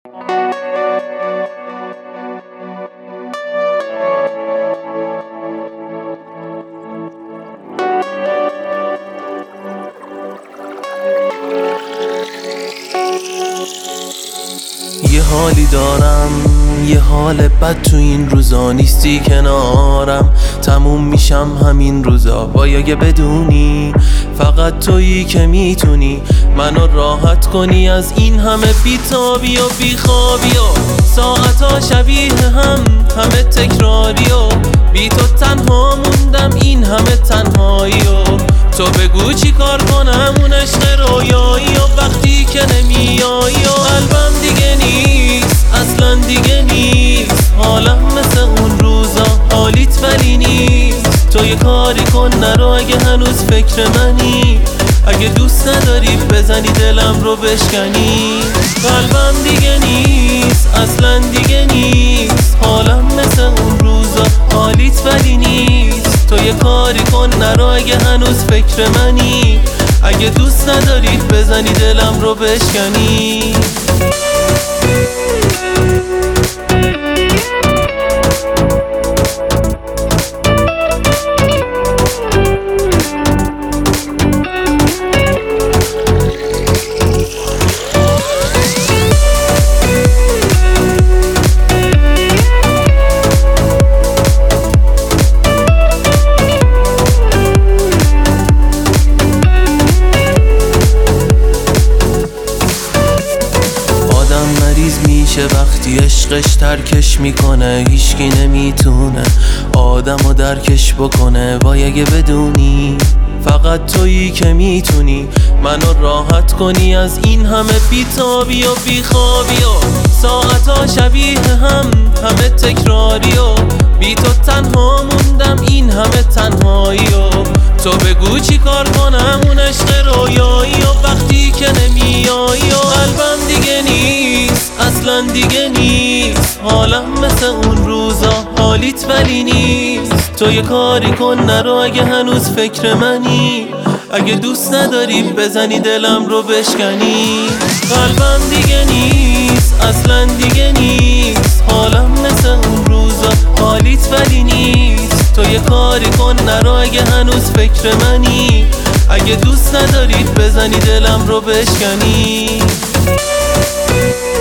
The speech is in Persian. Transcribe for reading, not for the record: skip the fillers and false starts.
یه حالی دارم، یه حال بد تو این روزا، نیستی کنارم تموم میشم همین روزا. وای اگه بدونی فقط تویی که میتونی منو راحت کنی از این همه بیتابی و بیخوابی و ساعتا شبیه همه تکراری و بی تو تنها موندم این همه تنهایی و تو بگو چی کار کنم اون عشق رویایی و وقتی که نمیایی و قلبم دیگه نیست اصلا دیگه نیست حالم مثل اون روزا حالیت ولی نیست. تو یه کاری کن نرو اگه هنوز فکر منی، اگه دوست نداری بزنی دلم رو بشکنی. قلبم دیگه نیست اصلا دیگه نیست حالم مثل اون روزا حالیت ولی نیست. تو یه کاری کن نرو اگه هنوز فکر منی، اگه دوست ندارید بزنی دلم رو بشکنی. وقتی عشقش ترکش میکنه هیچکی نمیتونه آدمو درکش بکنه. وای اگه بدونی فقط تویی که میتونی منو راحت کنی از این همه بیتابی و بیخوابی و ساعتا شبیه همه تکراری و بی تو تنها موندم این همه تنهایی و تو بگو چی کار کنم اون عشق رویایی و وقتی که نمیایی و قلبم دیگه نیست اصلا دیگه نیست حالم مثل اون روزا حالیت ولی نیست. تو یه کاری کن نرو اگه هنوز فکر منی، اگه دوست نداری بزنی دلم رو بشکنی. قلبم دیگه نیست اصلا دیگه نیست حالم مثل اون روزا حالیت ولی نیست. تو یه کاری کن نرو اگه هنوز فکر منی، اگه دوست ندارید بزنی دلم رو بشکنی.